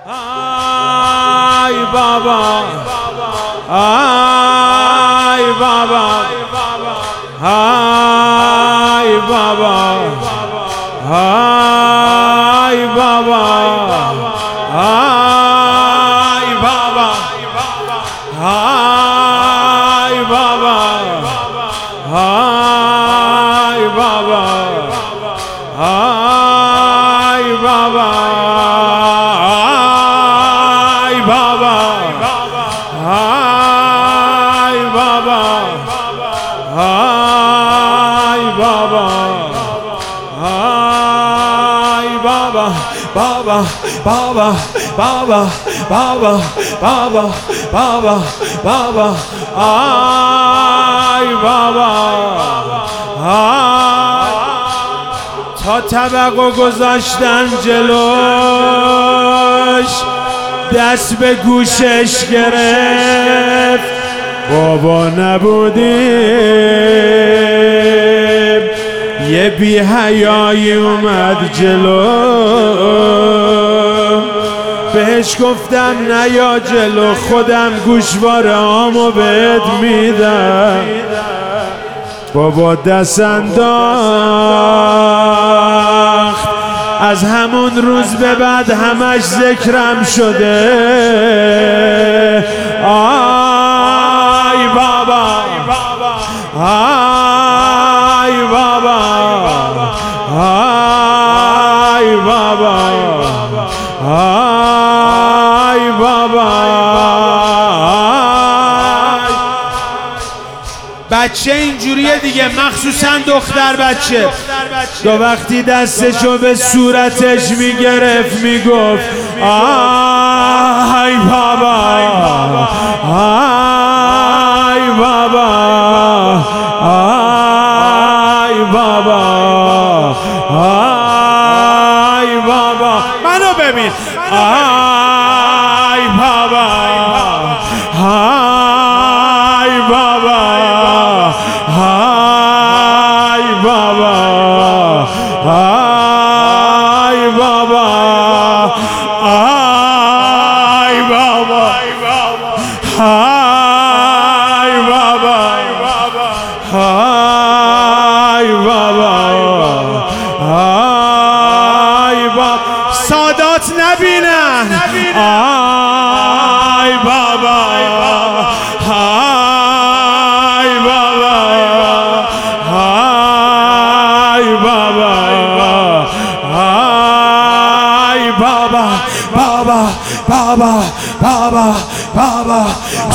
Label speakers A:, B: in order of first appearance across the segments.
A: آی بابا آی بابا آی بابا آی بابا آی بابا آی بابا آی بابا آی بابا آی بابا آی بابا آی بابا آی بابا بابا بابا بابا بابا بابا بابا بابا آی بابا تا طبقو گذاشتن جلوش دست به گوشش گرفت بابا نبودیم یه بی حیایی اومد جلو بهش گفتم نیا جلو خودم گوشواره هامو بهت میدم بابا دست انداخت از همون روز به بعد همش ذکرم شده آی بابا آی بابا آی بابا آی بابا بچه اینجوریه دیگه، مخصوصا دختر بچه. تو وقتی دستشو به صورتش میگرفت میگفت آی بابا آی بابا آی بابا آی بابا منو ببین آی بابا آی بابا آی بابا آی بابا آی بابا آی بابا آی بابا آی بابا سادات نبینن آی بابا آی بابا آی بابا آی بابا بابا بابا بابا بابا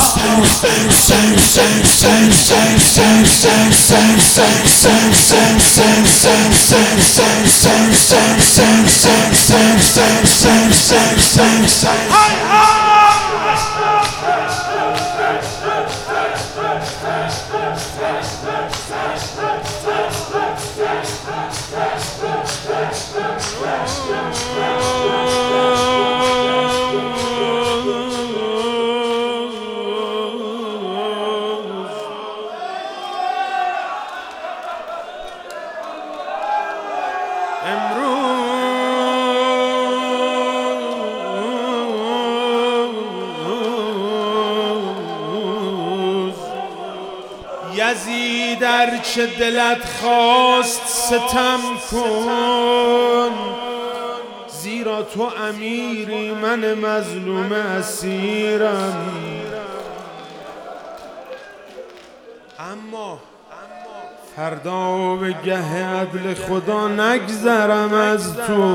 A: یزید ارچه دلت خواست ستم کن زیرا تو امیری من مظلوم اسیرم اما فردا به گه عدل خدا نگذرم از تو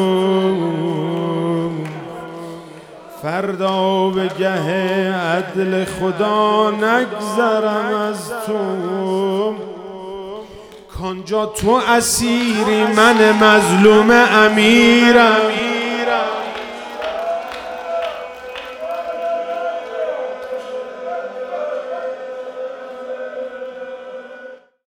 A: فردا به گه عدل خدا نگذرم از تو کانجا تو اسیری من مظلوم امیرم